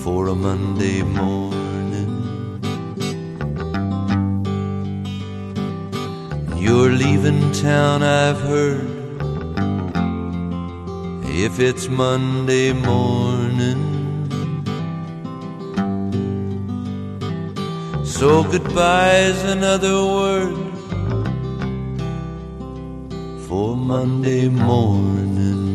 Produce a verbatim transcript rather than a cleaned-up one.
for a Monday morning. You're leaving town, I've heard, if it's Monday morning. So goodbye's another word for Monday morning.